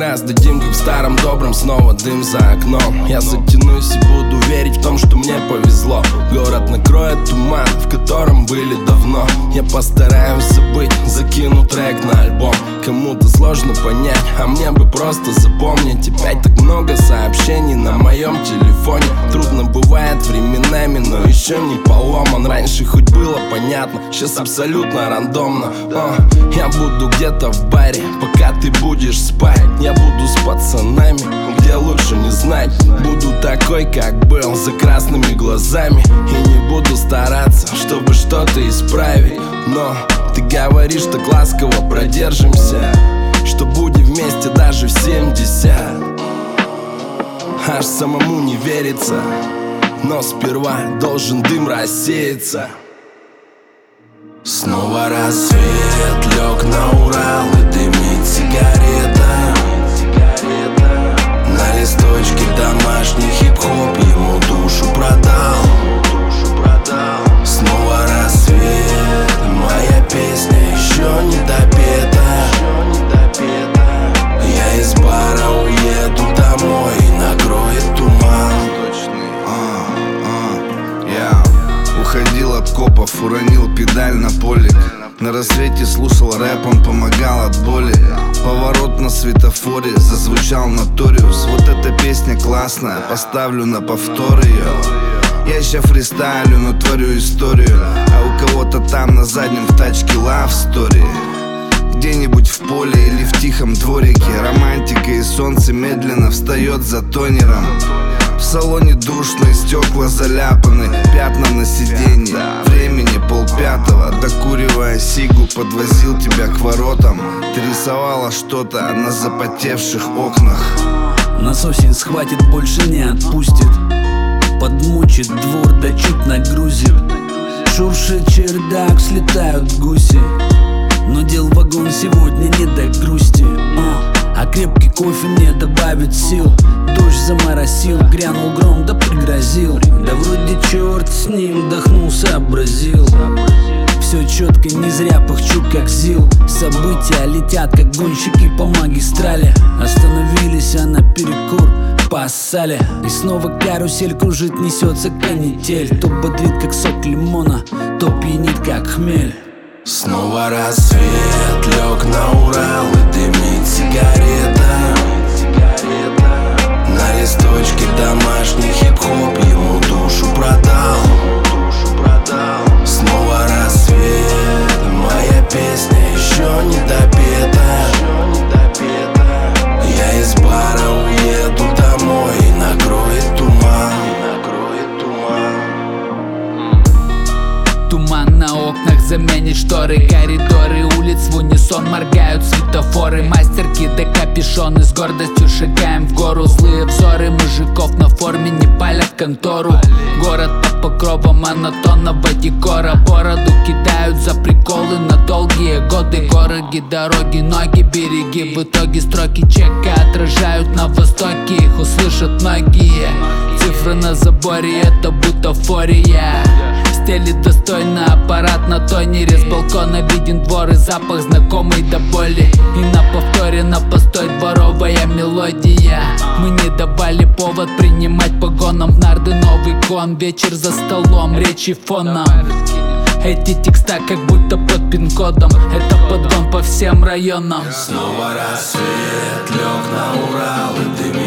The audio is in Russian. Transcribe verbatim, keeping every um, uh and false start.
раз дадим, как в старом добром, снова дым за окном. Я затянусь и буду верить в том, что мне повезло. Город накроет туман, в котором были давно. Я постараюсь забыть, закину трек на альбом. Кому-то сложно понять, а мне бы просто запомнить. Опять так много сообщений на моем телефоне. Трудно бывает временами, но еще не поломан. Раньше хоть было понятно, сейчас абсолютно рандомно. О, я буду где-то в баре, пока ты будешь спать. Я буду с пацанами, где лучше не знать. Буду такой, как был, за красными глазами. И не буду стараться, чтобы что-то исправить. Но ты говоришь, так ласково продержимся, что будем вместе даже в семьдесят. Аж самому не верится, но сперва должен дым рассеяться. Снова рассвет лег на Урал, и дымит сигарета. На листочке домашний хип-хоп ему душу продал. Снова рассвет, моя песня еще не допета. Я из бара уеду домой, и накроет туман. Уходил от копов, уронил педаль на полик. На рассвете слушал рэп, он помогал от боли. Поворот на светофоре, зазвучал Notorious. Вот эта песня классная, поставлю на повтор ее. Я ща фристайлю, но творю историю. А у кого-то там на заднем в тачке love story. Где-нибудь в поле или в тихом дворике романтика, и солнце медленно встает за тонером. В салоне душно, стекла заляпаны, пятна на сиденье. Времени полпятого, докуривая сигу, подвозил тебя к воротам. Ты рисовала что-то на запотевших окнах. Нас осень схватит, больше не отпустит. Подмочит двор, да чуть нагрузит. Шуршит чердак, слетают гуси. Но дел вагон сегодня не до грусти. А крепкий кофе мне добавит сил. Дождь заморосил, грянул гром, да пригрозил. Да вроде черт с ним, вдохнул, сообразил. Все четко, не зря пыхчу, как ЗИЛ. События летят, как гонщики по магистрали. Остановились, а наперекур поссали. И снова карусель кружит, несется канитель. То бодрит, как сок лимона, то пьянит, как хмель. Снова рассвет лег на Урал, и дымит сигарета. На листочке домашний хип-хоп ему душу продал. Снова рассвет, моя песня еще не допета. Я из бара уеду домой, и накроет туман. Туман на окнах заменит шторы. Коридоры улиц в унисон моргают светофоры. Мастерки да капюшоны, с гордостью шагаем в гору. Злые взоры мужиков на форме не палят контору. Город под покровом монотонного декора. Бороду кидают за приколы на долгие годы. Гороги, дороги, ноги, береги. В итоге строки чека отражают на востоке. Их услышат многие. Цифры на заборе — это бутафория. Стелит достойно аппарат на тонере. С балкона виден двор и запах знакомый до боли. И на повторе на постой дворовая мелодия. Мы не давали повод принимать погоном в нарды новый кон. Вечер за столом, речи фоном. Эти текста как будто под пин-кодом. Это подгон по всем районам. Снова рассвет лег на Урал, и дым